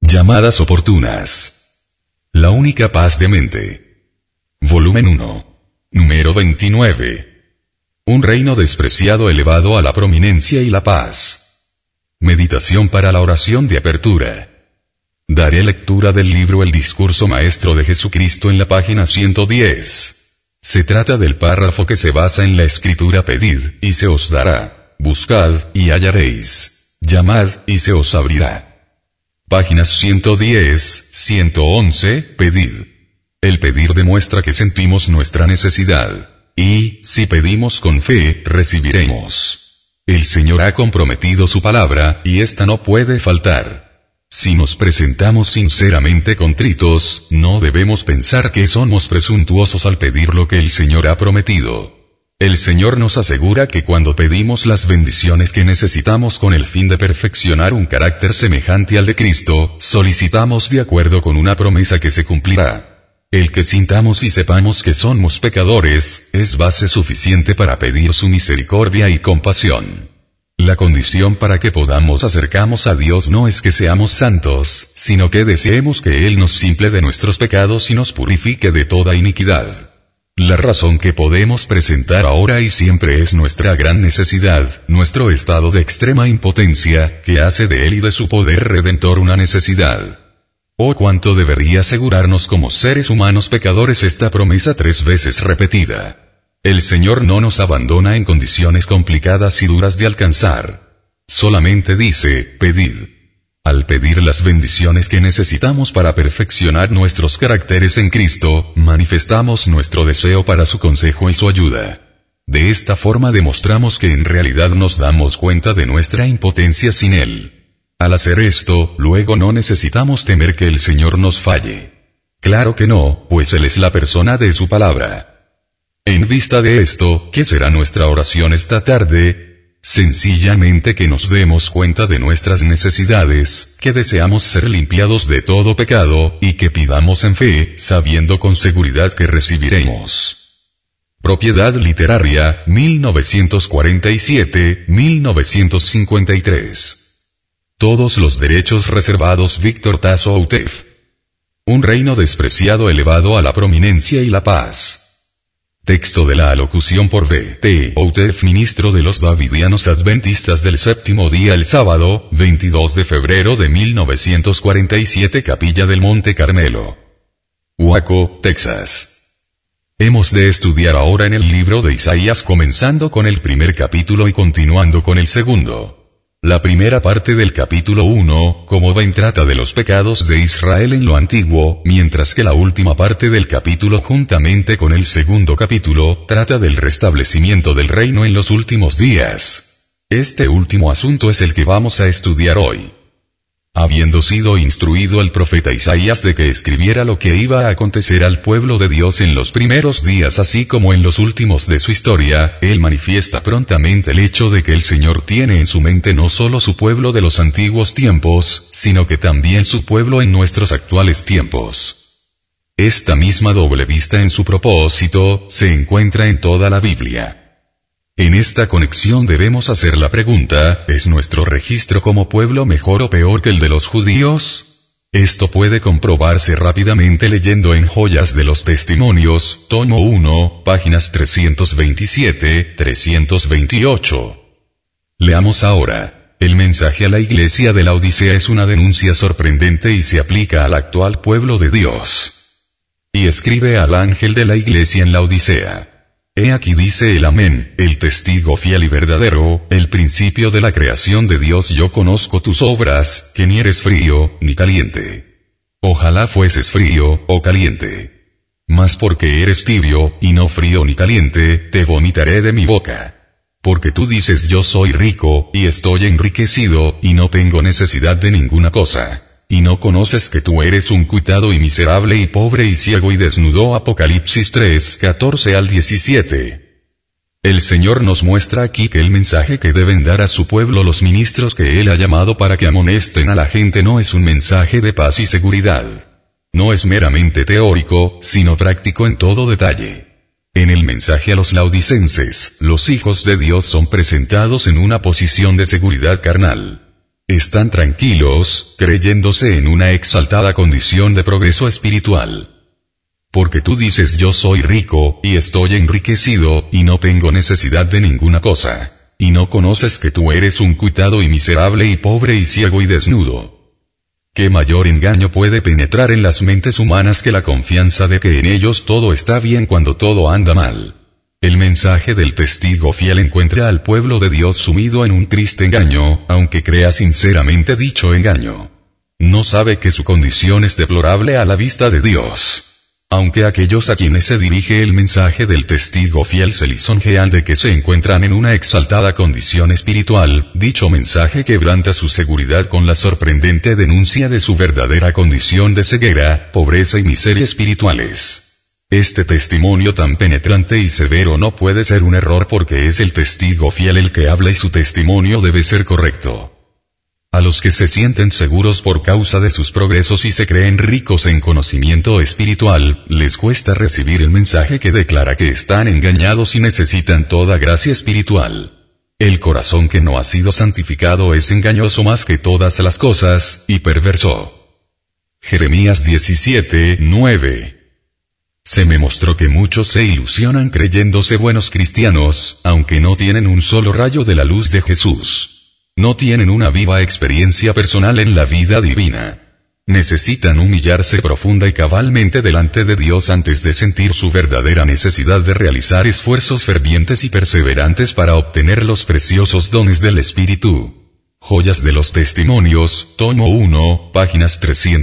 Llamadas oportunas. La única paz de mente. Volumen 1. Número 29. Un reino despreciado elevado a la prominencia y la paz. Meditación para la oración de apertura. Daré lectura del libro El Discurso Maestro de Jesucristo en la página 110. Se trata del párrafo que se basa en la escritura: pedid, y se os dará; buscad, y hallaréis; llamad, y se os abrirá. Páginas 110, 111, pedid. El pedir demuestra que sentimos nuestra necesidad. Y, si pedimos con fe, recibiremos. El Señor ha comprometido su palabra, y ésta no puede faltar. Si nos presentamos sinceramente contritos, no debemos pensar que somos presuntuosos al pedir lo que el Señor ha prometido. El Señor nos asegura que cuando pedimos las bendiciones que necesitamos con el fin de perfeccionar un carácter semejante al de Cristo, solicitamos de acuerdo con una promesa que se cumplirá. El que sintamos y sepamos que somos pecadores, es base suficiente para pedir su misericordia y compasión. La condición para que podamos acercarnos a Dios no es que seamos santos, sino que deseemos que Él nos simple de nuestros pecados y nos purifique de toda iniquidad. La razón que podemos presentar ahora y siempre es nuestra gran necesidad, nuestro estado de extrema impotencia, que hace de Él y de su poder redentor una necesidad. Oh, cuánto debería asegurarnos como seres humanos pecadores esta promesa 3 veces repetida. El Señor no nos abandona en condiciones complicadas y duras de alcanzar. Solamente dice: pedid. Al pedir las bendiciones que necesitamos para perfeccionar nuestros caracteres en Cristo, manifestamos nuestro deseo para su consejo y su ayuda. De esta forma demostramos que en realidad nos damos cuenta de nuestra impotencia sin Él. Al hacer esto, luego no necesitamos temer que el Señor nos falle. Claro que no, pues Él es la persona de su palabra. En vista de esto, ¿qué será nuestra oración esta tarde? Sencillamente que nos demos cuenta de nuestras necesidades, que deseamos ser limpiados de todo pecado, y que pidamos en fe, sabiendo con seguridad que recibiremos. Propiedad literaria, 1947-1953. Todos los derechos reservados. Víctor Tasso Outef. Un reino despreciado elevado a la prominencia y la paz. Texto de la alocución por V.T. Outef, ministro de los Davidianos Adventistas del Séptimo Día, el sábado, 22 de febrero de 1947, Capilla del Monte Carmelo, Waco, Texas. Hemos de estudiar ahora en el libro de Isaías, comenzando con el primer capítulo y continuando con el segundo. La primera parte del capítulo 1, como ven, trata de los pecados de Israel en lo antiguo, mientras que la última parte del capítulo, juntamente con el segundo capítulo, trata del restablecimiento del reino en los últimos días. Este último asunto es el que vamos a estudiar hoy. Habiendo sido instruido el profeta Isaías de que escribiera lo que iba a acontecer al pueblo de Dios en los primeros días así como en los últimos de su historia, él manifiesta prontamente el hecho de que el Señor tiene en su mente no solo su pueblo de los antiguos tiempos, sino que también su pueblo en nuestros actuales tiempos. Esta misma doble vista en su propósito, se encuentra en toda la Biblia. En esta conexión debemos hacer la pregunta: ¿es nuestro registro como pueblo mejor o peor que el de los judíos? Esto puede comprobarse rápidamente leyendo en Joyas de los Testimonios, tomo 1, páginas 327-328. Leamos ahora. El mensaje a la iglesia de la Odisea es una denuncia sorprendente y se aplica al actual pueblo de Dios. Y escribe al ángel de la iglesia en la Odisea. He aquí dice el Amén, el testigo fiel y verdadero, el principio de la creación de Dios. Yo conozco tus obras, que ni eres frío, ni caliente. Ojalá fueses frío, o caliente. Mas porque eres tibio, y no frío ni caliente, te vomitaré de mi boca. Porque tú dices: yo soy rico, y estoy enriquecido, y no tengo necesidad de ninguna cosa. Y no conoces que tú eres un cuitado y miserable y pobre y ciego y desnudo. Apocalipsis 3, 14 al 17. El Señor nos muestra aquí que el mensaje que deben dar a su pueblo los ministros que Él ha llamado para que amonesten a la gente no es un mensaje de paz y seguridad. No es meramente teórico, sino práctico en todo detalle. En el mensaje a los laodicenses, los hijos de Dios son presentados en una posición de seguridad carnal. Están tranquilos, creyéndose en una exaltada condición de progreso espiritual. Porque tú dices yo soy rico, y estoy enriquecido, y no tengo necesidad de ninguna cosa. Y no conoces que tú eres un cuitado y miserable y pobre y ciego y desnudo. ¿Qué mayor engaño puede penetrar en las mentes humanas que la confianza de que en ellos todo está bien cuando todo anda mal? El mensaje del testigo fiel encuentra al pueblo de Dios sumido en un triste engaño, aunque crea sinceramente dicho engaño. No sabe que su condición es deplorable a la vista de Dios. Aunque aquellos a quienes se dirige el mensaje del testigo fiel se lisonjean de que se encuentran en una exaltada condición espiritual, dicho mensaje quebranta su seguridad con la sorprendente denuncia de su verdadera condición de ceguera, pobreza y miseria espirituales. Este testimonio tan penetrante y severo no puede ser un error porque es el testigo fiel el que habla y su testimonio debe ser correcto. A los que se sienten seguros por causa de sus progresos y se creen ricos en conocimiento espiritual, les cuesta recibir el mensaje que declara que están engañados y necesitan toda gracia espiritual. El corazón que no ha sido santificado es engañoso más que todas las cosas, y perverso. Jeremías 17:9. Se me mostró que muchos se ilusionan creyéndose buenos cristianos, aunque no tienen un solo rayo de la luz de Jesús. No tienen una viva experiencia personal en la vida divina. Necesitan humillarse profunda y cabalmente delante de Dios antes de sentir su verdadera necesidad de realizar esfuerzos fervientes y perseverantes para obtener los preciosos dones del Espíritu. Joyas de los Testimonios, tomo 1, páginas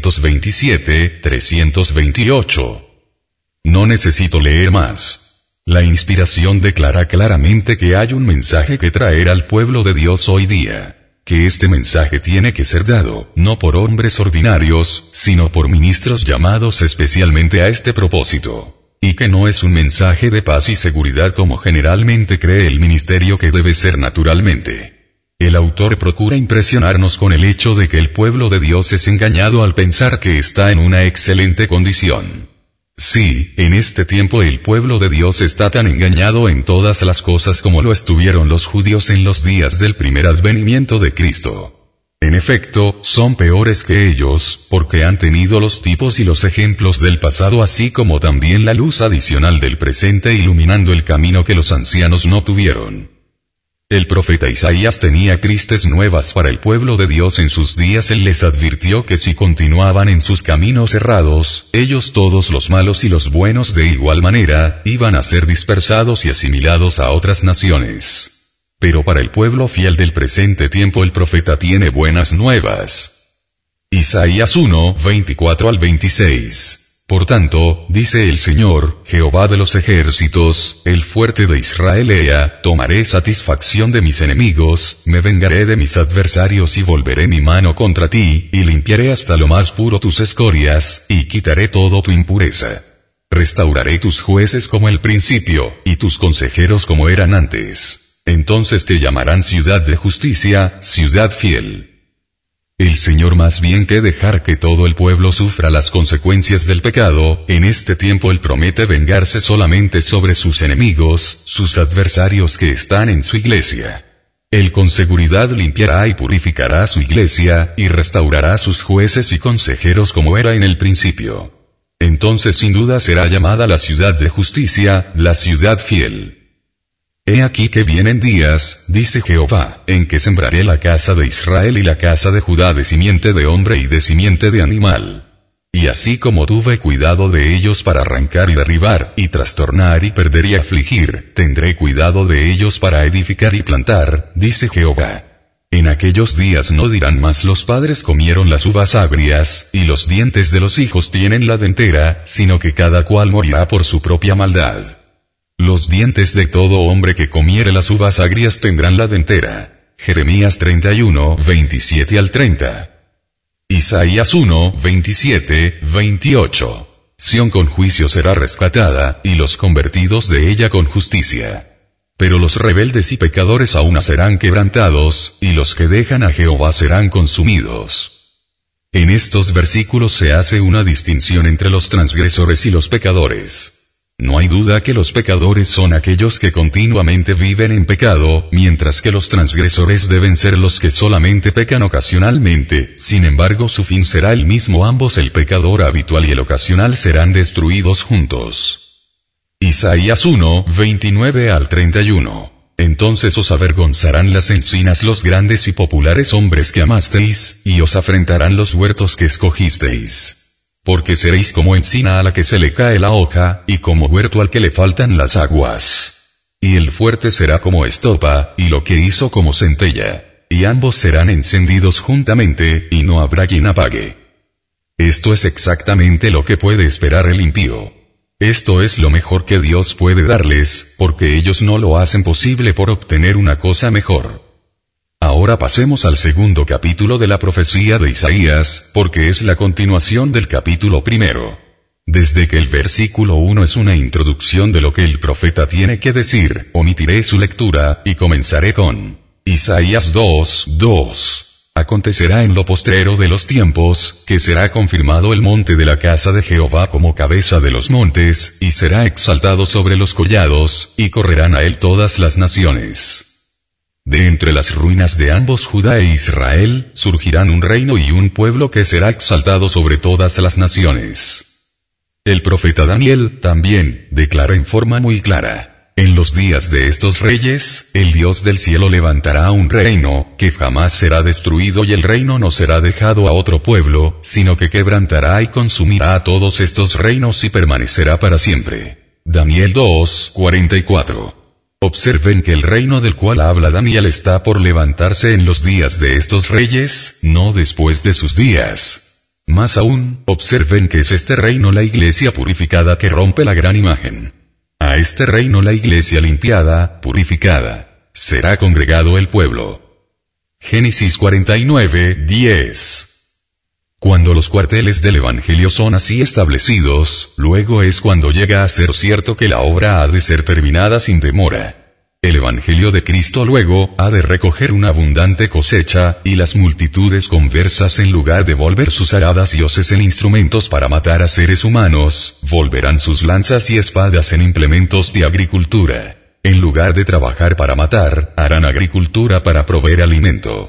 327-328. No necesito leer más. La inspiración declara claramente que hay un mensaje que traer al pueblo de Dios hoy día. Que este mensaje tiene que ser dado, no por hombres ordinarios, sino por ministros llamados especialmente a este propósito. Y que no es un mensaje de paz y seguridad como generalmente cree el ministerio que debe ser naturalmente. El autor procura impresionarnos con el hecho de que el pueblo de Dios es engañado al pensar que está en una excelente condición. Sí, en este tiempo el pueblo de Dios está tan engañado en todas las cosas como lo estuvieron los judíos en los días del primer advenimiento de Cristo. En efecto, son peores que ellos, porque han tenido los tipos y los ejemplos del pasado así como también la luz adicional del presente iluminando el camino que los ancianos no tuvieron. El profeta Isaías tenía tristes nuevas para el pueblo de Dios en sus días. Él les advirtió que si continuaban en sus caminos errados, ellos todos los malos y los buenos de igual manera, iban a ser dispersados y asimilados a otras naciones. Pero para el pueblo fiel del presente tiempo el profeta tiene buenas nuevas. Isaías 1, 24 al 26. Por tanto, dice el Señor, Jehová de los ejércitos, el fuerte de Israel: tomaré satisfacción de mis enemigos, me vengaré de mis adversarios y volveré mi mano contra ti, y limpiaré hasta lo más puro tus escorias, y quitaré todo tu impureza. Restauraré tus jueces como el principio, y tus consejeros como eran antes. Entonces te llamarán ciudad de justicia, ciudad fiel. El Señor, más bien que dejar que todo el pueblo sufra las consecuencias del pecado, en este tiempo Él promete vengarse solamente sobre sus enemigos, sus adversarios que están en su iglesia. Él con seguridad limpiará y purificará su iglesia, y restaurará sus jueces y consejeros como era en el principio. Entonces sin duda será llamada la ciudad de justicia, la ciudad fiel. He aquí que vienen días, dice Jehová, en que sembraré la casa de Israel y la casa de Judá de simiente de hombre y de simiente de animal. Y así como tuve cuidado de ellos para arrancar y derribar, y trastornar y perder y afligir, tendré cuidado de ellos para edificar y plantar, dice Jehová. En aquellos días no dirán más: los padres comieron las uvas agrias, y los dientes de los hijos tienen la dentera, sino que cada cual morirá por su propia maldad. Los dientes de todo hombre que comiere las uvas agrias tendrán la dentera. Jeremías 31, 27 al 30. Isaías 1, 27, 28. Sión con juicio será rescatada, y los convertidos de ella con justicia. Pero los rebeldes y pecadores aún serán quebrantados, y los que dejan a Jehová serán consumidos. En estos versículos se hace una distinción entre los transgresores y los pecadores. No hay duda que los pecadores son aquellos que continuamente viven en pecado, mientras que los transgresores deben ser los que solamente pecan ocasionalmente, sin embargo su fin será el mismo, ambos el pecador habitual y el ocasional serán destruidos juntos. Isaías 1, 29 al 31. Entonces os avergonzarán las encinas los grandes y populares hombres que amasteis, y os afrentarán los huertos que escogisteis. Porque seréis como encina a la que se le cae la hoja, y como huerto al que le faltan las aguas. Y el fuerte será como estopa, y lo que hizo como centella. Y ambos serán encendidos juntamente, y no habrá quien apague. Esto es exactamente lo que puede esperar el impío. Esto es lo mejor que Dios puede darles, porque ellos no lo hacen posible por obtener una cosa mejor. Ahora pasemos al segundo capítulo de la profecía de Isaías, porque es la continuación del capítulo primero. Desde que el versículo 1 es una introducción de lo que el profeta tiene que decir, omitiré su lectura, y comenzaré con Isaías 2:2. Acontecerá en lo postrero de los tiempos, que será confirmado el monte de la casa de Jehová como cabeza de los montes, y será exaltado sobre los collados, y correrán a él todas las naciones. De entre las ruinas de ambos Judá e Israel, surgirán un reino y un pueblo que será exaltado sobre todas las naciones. El profeta Daniel, también, declara en forma muy clara: en los días de estos reyes, el Dios del cielo levantará un reino, que jamás será destruido y el reino no será dejado a otro pueblo, sino que quebrantará y consumirá a todos estos reinos y permanecerá para siempre. Daniel 2:44. Observen que el reino del cual habla Daniel está por levantarse en los días de estos reyes, no después de sus días. Más aún, observen que es este reino la iglesia purificada que rompe la gran imagen. A este reino la iglesia limpiada, purificada, será congregado el pueblo. Génesis 49:10. Cuando los cuarteles del Evangelio son así establecidos, luego es cuando llega a ser cierto que la obra ha de ser terminada sin demora. El Evangelio de Cristo luego ha de recoger una abundante cosecha, y las multitudes conversas en lugar de volver sus aradas y hoces en instrumentos para matar a seres humanos, volverán sus lanzas y espadas en implementos de agricultura. En lugar de trabajar para matar, harán agricultura para proveer alimento.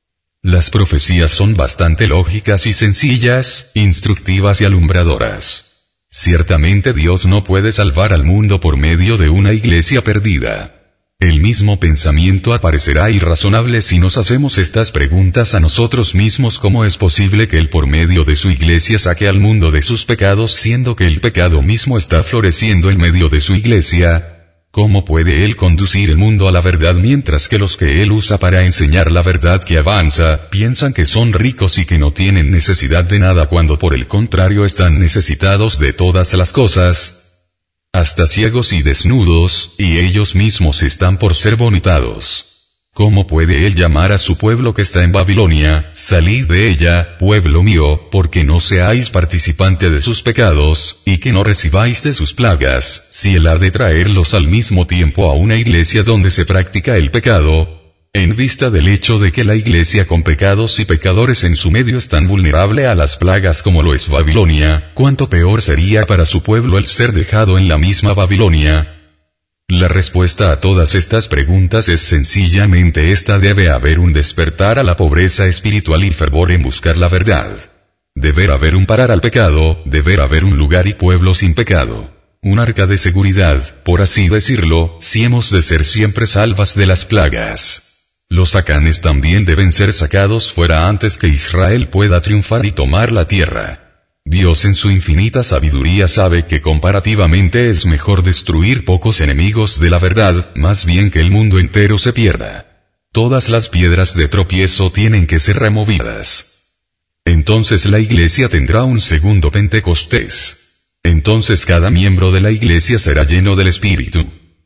Las profecías son bastante lógicas y sencillas, instructivas y alumbradoras. Ciertamente Dios no puede salvar al mundo por medio de una iglesia perdida. El mismo pensamiento aparecerá irrazonable si nos hacemos estas preguntas a nosotros mismos: ¿cómo es posible que Él por medio de su iglesia saque al mundo de sus pecados siendo que el pecado mismo está floreciendo en medio de su iglesia? ¿Cómo puede Él conducir el mundo a la verdad mientras que los que Él usa para enseñar la verdad que avanza, piensan que son ricos y que no tienen necesidad de nada cuando por el contrario están necesitados de todas las cosas? Hasta ciegos y desnudos, y ellos mismos están por ser vomitados. ¿Cómo puede Él llamar a su pueblo que está en Babilonia: salid de ella, pueblo mío, porque no seáis participante de sus pecados, y que no recibáis de sus plagas, si Él ha de traerlos al mismo tiempo a una iglesia donde se practica el pecado? En vista del hecho de que la iglesia con pecados y pecadores en su medio es tan vulnerable a las plagas como lo es Babilonia, ¿cuánto peor sería para su pueblo el ser dejado en la misma Babilonia? La respuesta a todas estas preguntas es sencillamente esta: debe haber un despertar a la pobreza espiritual y fervor en buscar la verdad. Debe haber un parar al pecado, debe haber un lugar y pueblo sin pecado. Un arca de seguridad, por así decirlo, si hemos de ser siempre salvas de las plagas. Los acanes también deben ser sacados fuera antes que Israel pueda triunfar y tomar la tierra. Dios en su infinita sabiduría sabe que comparativamente es mejor destruir pocos enemigos de la verdad, más bien que el mundo entero se pierda. Todas las piedras de tropiezo tienen que ser removidas. Entonces la iglesia tendrá un segundo Pentecostés. Entonces cada miembro de la iglesia será lleno del Espíritu.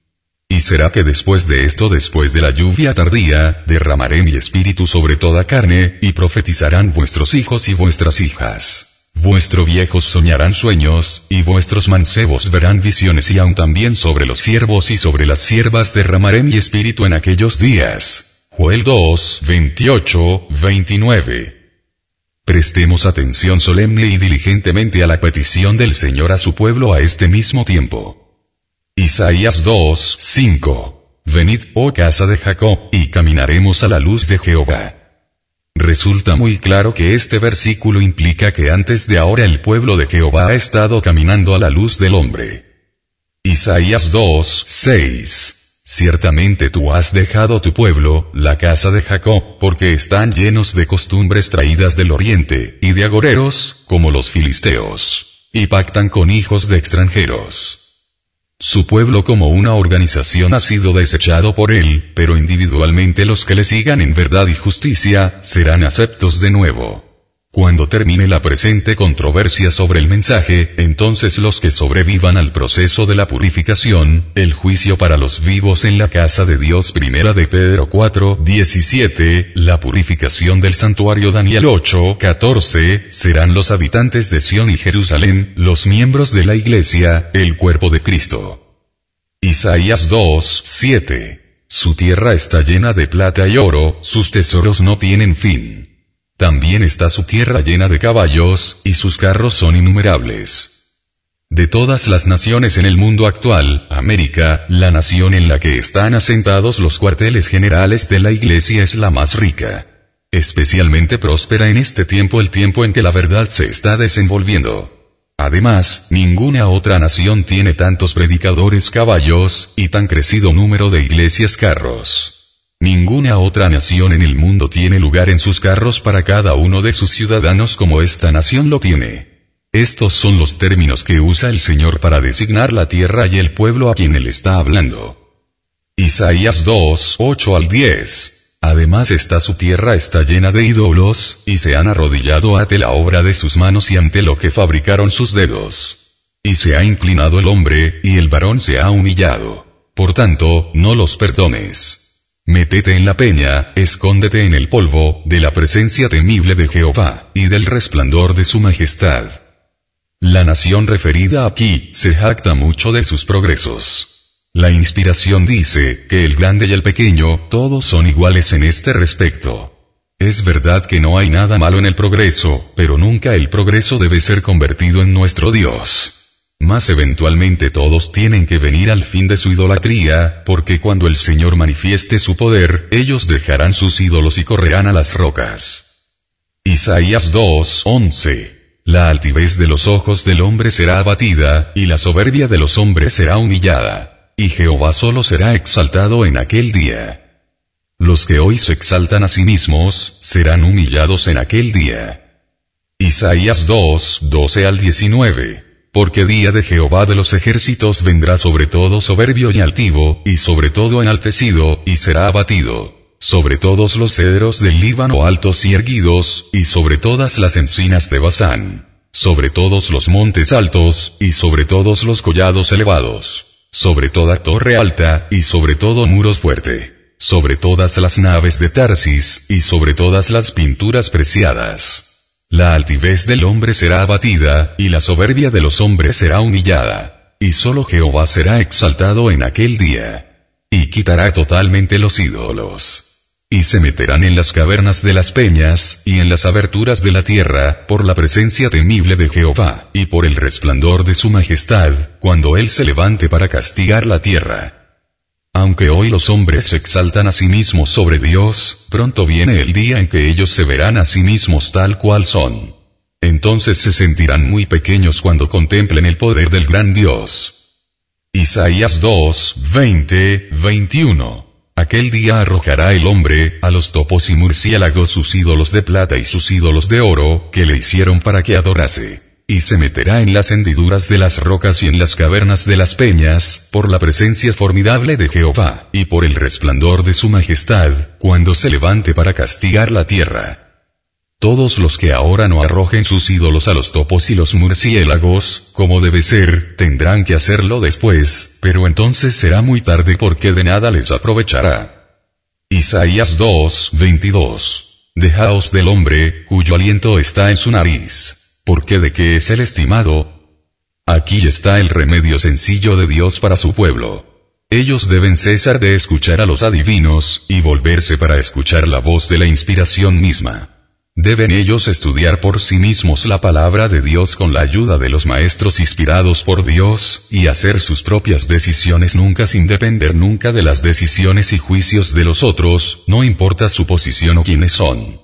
Y será que después de esto, después de la lluvia tardía, derramaré mi espíritu sobre toda carne, y profetizarán vuestros hijos y vuestras hijas. Vuestros viejos soñarán sueños, y vuestros mancebos verán visiones, y aun también sobre los siervos y sobre las siervas derramaré mi espíritu en aquellos días. Joel 2:28-29. Prestemos atención solemne y diligentemente a la petición del Señor a su pueblo a este mismo tiempo. Isaías 2:5. Venid, oh casa de Jacob, y caminaremos a la luz de Jehová. Resulta muy claro que este versículo implica que antes de ahora el pueblo de Jehová ha estado caminando a la luz del hombre. Isaías 2:6. Ciertamente tú has dejado tu pueblo, la casa de Jacob, porque están llenos de costumbres traídas del oriente, y de agoreros, como los filisteos, y pactan con hijos de extranjeros. Su pueblo como una organización ha sido desechado por él, pero individualmente los que le sigan en verdad y justicia, serán aceptos de nuevo. Cuando termine la presente controversia sobre el mensaje, entonces los que sobrevivan al proceso de la purificación, el juicio para los vivos en la casa de Dios, primera de Pedro 4:17, la purificación del santuario Daniel 8:14, serán los habitantes de Sión y Jerusalén, los miembros de la iglesia, el cuerpo de Cristo. Isaías 2:7. Su tierra está llena de plata y oro, sus tesoros no tienen fin. También está su tierra llena de caballos, y sus carros son innumerables. De todas las naciones en el mundo actual, América, la nación en la que están asentados los cuarteles generales de la iglesia, es la más rica. Especialmente próspera en este tiempo, el tiempo en que la verdad se está desenvolviendo. Además, ninguna otra nación tiene tantos predicadores caballos, y tan crecido número de iglesias carros. Ninguna otra nación en el mundo tiene lugar en sus carros para cada uno de sus ciudadanos como esta nación lo tiene. Estos son los términos que usa el Señor para designar la tierra y el pueblo a quien Él está hablando. Isaías 2:8-10. Además su tierra está llena de ídolos, y se han arrodillado ante la obra de sus manos y ante lo que fabricaron sus dedos. Y se ha inclinado el hombre, y el varón se ha humillado. Por tanto, no los perdones. Métete en la peña, escóndete en el polvo, de la presencia temible de Jehová, y del resplandor de su majestad. La nación referida aquí, se jacta mucho de sus progresos. La inspiración dice, que el grande y el pequeño, todos son iguales en este respecto. Es verdad que no hay nada malo en el progreso, pero nunca el progreso debe ser convertido en nuestro Dios. Mas eventualmente todos tienen que venir al fin de su idolatría, porque cuando el Señor manifieste su poder, ellos dejarán sus ídolos y correrán a las rocas. Isaías 2:11. La altivez de los ojos del hombre será abatida, y la soberbia de los hombres será humillada, y Jehová solo será exaltado en aquel día. Los que hoy se exaltan a sí mismos, serán humillados en aquel día. Isaías 2:12-19. Porque día de Jehová de los ejércitos vendrá sobre todo soberbio y altivo, y sobre todo enaltecido, y será abatido, sobre todos los cedros del Líbano altos y erguidos, y sobre todas las encinas de Basán, sobre todos los montes altos, y sobre todos los collados elevados, sobre toda torre alta, y sobre todo muro fuerte, sobre todas las naves de Tarsis, y sobre todas las pinturas preciadas. La altivez del hombre será abatida, y la soberbia de los hombres será humillada, y solo Jehová será exaltado en aquel día. Y quitará totalmente los ídolos. Y se meterán en las cavernas de las peñas, y en las aberturas de la tierra, por la presencia temible de Jehová, y por el resplandor de su majestad, cuando Él se levante para castigar la tierra. Aunque hoy los hombres se exaltan a sí mismos sobre Dios, pronto viene el día en que ellos se verán a sí mismos tal cual son. Entonces se sentirán muy pequeños cuando contemplen el poder del gran Dios. Isaías 2:20-21. Aquel día arrojará el hombre, a los topos y murciélagos sus ídolos de plata y sus ídolos de oro, que le hicieron para que adorase. Y se meterá en las hendiduras de las rocas y en las cavernas de las peñas, por la presencia formidable de Jehová, y por el resplandor de su majestad, cuando se levante para castigar la tierra. Todos los que ahora no arrojen sus ídolos a los topos y los murciélagos, como debe ser, tendrán que hacerlo después, pero entonces será muy tarde porque de nada les aprovechará. Isaías 2:22. Dejaos del hombre, cuyo aliento está en su nariz. Porque de qué es el estimado. Aquí está el remedio sencillo de Dios para su pueblo. Ellos deben cesar de escuchar a los adivinos, y volverse para escuchar la voz de la inspiración misma. Deben ellos estudiar por sí mismos la palabra de Dios con la ayuda de los maestros inspirados por Dios, y hacer sus propias decisiones nunca sin depender nunca de las decisiones y juicios de los otros, no importa su posición o quiénes son.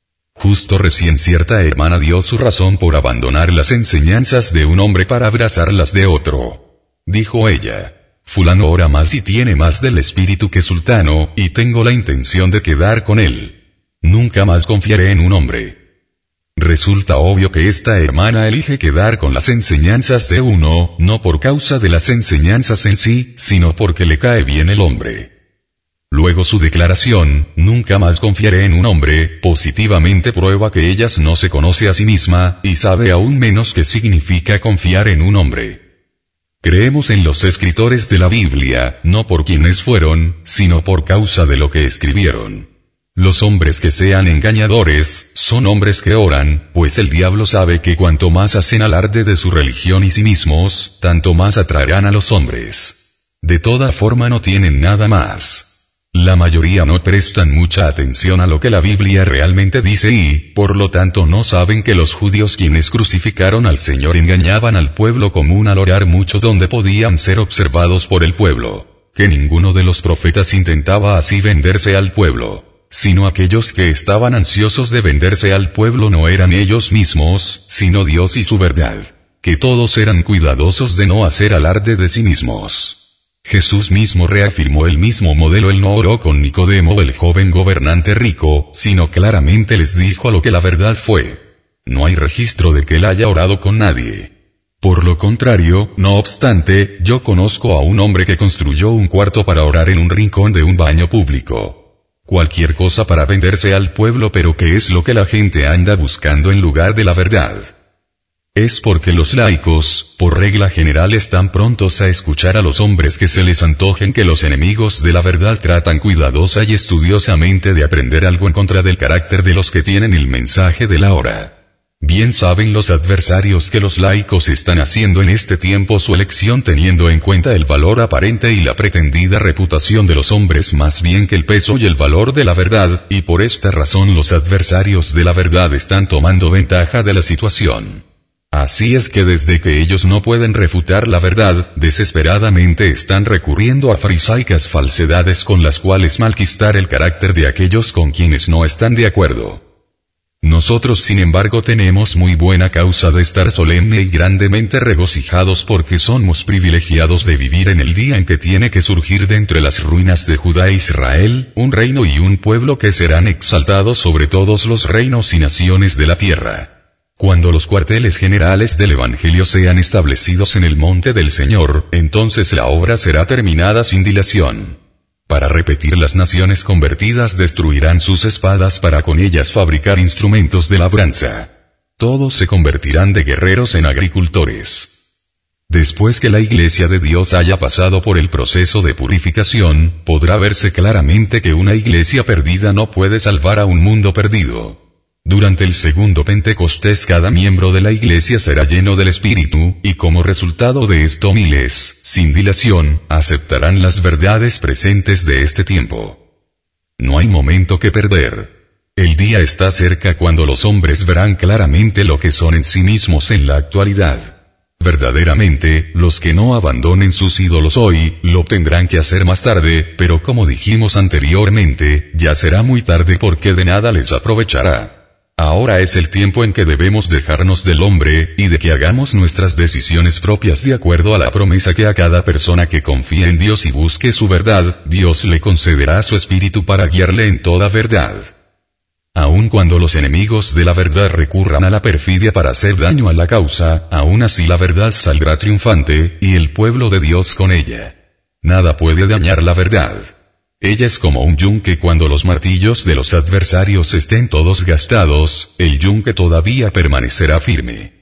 Justo recién cierta hermana dio su razón por abandonar las enseñanzas de un hombre para abrazar las de otro. Dijo ella: fulano ora más y tiene más del espíritu que sultano, y tengo la intención de quedar con él. Nunca más confiaré en un hombre. Resulta obvio que esta hermana elige quedar con las enseñanzas de uno, no por causa de las enseñanzas en sí, sino porque le cae bien el hombre. Luego su declaración, nunca más confiaré en un hombre, positivamente prueba que ella no se conoce a sí misma, y sabe aún menos qué significa confiar en un hombre. Creemos en los escritores de la Biblia, no por quienes fueron, sino por causa de lo que escribieron. Los hombres que sean engañadores, son hombres que oran, pues el diablo sabe que cuanto más hacen alarde de su religión y sí mismos, tanto más atraerán a los hombres. De toda forma no tienen nada más. La mayoría no prestan mucha atención a lo que la Biblia realmente dice y, por lo tanto no saben que los judíos quienes crucificaron al Señor engañaban al pueblo común al orar mucho donde podían ser observados por el pueblo, que ninguno de los profetas intentaba así venderse al pueblo. Sino aquellos que estaban ansiosos de venderse al pueblo no eran ellos mismos, sino Dios y su verdad. Que todos eran cuidadosos de no hacer alarde de sí mismos. Jesús mismo reafirmó el mismo modelo. Él no oró con Nicodemo el joven gobernante rico, sino claramente les dijo a lo que la verdad fue. No hay registro de que él haya orado con nadie. Por lo contrario, no obstante, yo conozco a un hombre que construyó un cuarto para orar en un rincón de un baño público. Cualquier cosa para venderse al pueblo, pero ¿qué es lo que la gente anda buscando en lugar de la verdad? Es porque los laicos, por regla general, están prontos a escuchar a los hombres que se les antojen que los enemigos de la verdad tratan cuidadosa y estudiosamente de aprender algo en contra del carácter de los que tienen el mensaje de la hora. Bien saben los adversarios que los laicos están haciendo en este tiempo su elección teniendo en cuenta el valor aparente y la pretendida reputación de los hombres más bien que el peso y el valor de la verdad, y por esta razón los adversarios de la verdad están tomando ventaja de la situación. Así es que desde que ellos no pueden refutar la verdad, desesperadamente están recurriendo a farisaicas falsedades con las cuales malquistar el carácter de aquellos con quienes no están de acuerdo. Nosotros sin embargo tenemos muy buena causa de estar solemne y grandemente regocijados porque somos privilegiados de vivir en el día en que tiene que surgir de entre las ruinas de Judá e Israel, un reino y un pueblo que serán exaltados sobre todos los reinos y naciones de la tierra. Cuando los cuarteles generales del Evangelio sean establecidos en el monte del Señor, entonces la obra será terminada sin dilación. Para repetir, las naciones convertidas destruirán sus espadas para con ellas fabricar instrumentos de labranza. Todos se convertirán de guerreros en agricultores. Después que la Iglesia de Dios haya pasado por el proceso de purificación, podrá verse claramente que una iglesia perdida no puede salvar a un mundo perdido. Durante el segundo Pentecostés cada miembro de la iglesia será lleno del Espíritu, y como resultado de esto miles, sin dilación, aceptarán las verdades presentes de este tiempo. No hay momento que perder. El día está cerca cuando los hombres verán claramente lo que son en sí mismos en la actualidad. Verdaderamente, los que no abandonen sus ídolos hoy, lo tendrán que hacer más tarde, pero como dijimos anteriormente, ya será muy tarde porque de nada les aprovechará. Ahora es el tiempo en que debemos dejarnos del hombre, y de que hagamos nuestras decisiones propias de acuerdo a la promesa que a cada persona que confíe en Dios y busque su verdad, Dios le concederá su espíritu para guiarle en toda verdad. Aun cuando los enemigos de la verdad recurran a la perfidia para hacer daño a la causa, aún así la verdad saldrá triunfante, y el pueblo de Dios con ella. Nada puede dañar la verdad. Ella es como un yunque cuando los martillos de los adversarios estén todos gastados, el yunque todavía permanecerá firme.